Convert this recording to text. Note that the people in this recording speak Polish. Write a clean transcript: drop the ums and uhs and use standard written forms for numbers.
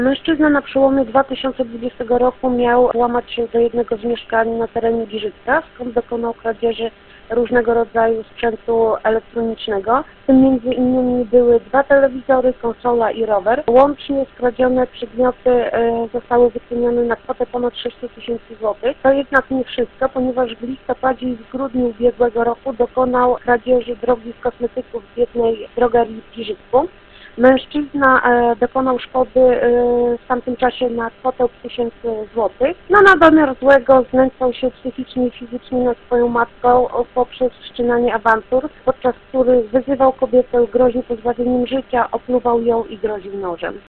Mężczyzna na przełomie 2020 roku miał włamać się do jednego z mieszkań na terenie Giżycka, skąd dokonał kradzieży różnego rodzaju sprzętu elektronicznego. W tym m.in. były 2 telewizory, konsola i rower. Łącznie skradzione przedmioty zostały wycenione na kwotę ponad 600 000 złotych. To jednak nie wszystko, ponieważ w listopadzie i w grudniu ubiegłego roku dokonał kradzieży drogich kosmetyków z jednej drogerii w Giżycku. Mężczyzna dokonał szkody w tamtym czasie na kwotę 1000 złotych. Na domiar złego znęcał się psychicznie i fizycznie nad swoją matką poprzez wszczynanie awantur, podczas których wyzywał kobietę, groził pozbawieniem życia, opluwał ją i groził nożem.